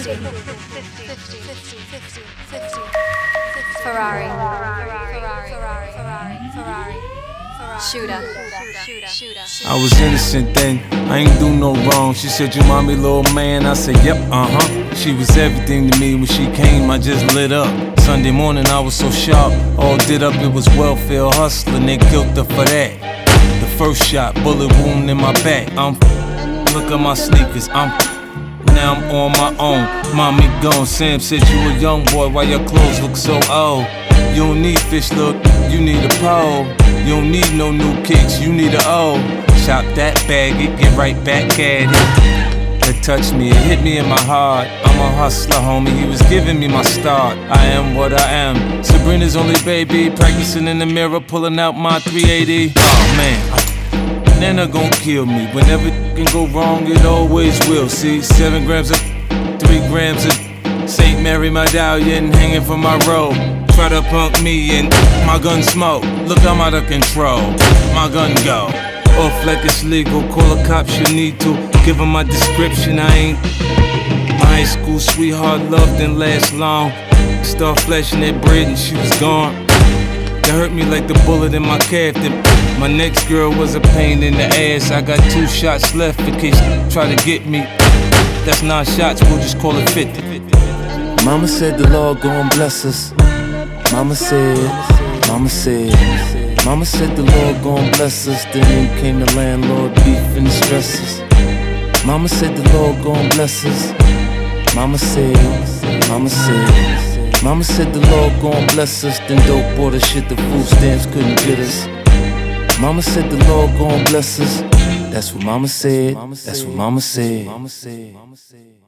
Ferrari. Shooter. I was innocent then, I ain't do no wrong. She said, you mommy, little man? I said, yep, She was everything to me. When she came, I just lit up. Sunday morning, I was so sharp, all did up, it was welfare hustling. They killed her for that. The first shot, bullet wound in my back. Look at my sneakers, now I'm on my own. Mommy gone, Sam said you a young boy, why your clothes look so old? You don't need fish, look, you need a pole. You don't need no new kicks, you need a O. Chop that bag, it get right back at it. It touched me, it hit me in my heart. I'm a hustler, homie, he was giving me my start. I am what I am, Sabrina's only baby. Practicing in the mirror, pulling out my 380. Oh man, Nana gon' kill me. Whenever can go wrong, it always will. See, 7 grams of 3 grams of St. Mary medallion hanging from my robe. Try to punk me and my gun smoke. Look, I'm out of control, my gun go off like it's legal. Call a cop, you need to. Give him my description, I ain't my high school sweetheart. Love didn't last long. Start flashing that bread and she was gone. That hurt me like the bullet in my calf. My next girl was a pain in the ass. I got 2 shots left in case you try to get me. That's 9 shots, we'll just call it 50. Mama said the Lord gon' bless us. Mama said the Lord gon' bless us. Then came the landlord, beef and the stresses. Mama said the Lord gon' bless us. Mama said the Lord gon' bless us. Then dope bought us shit the food stamps couldn't get us. Mama said the Lord gon' bless us. That's what Mama said. That's what Mama said.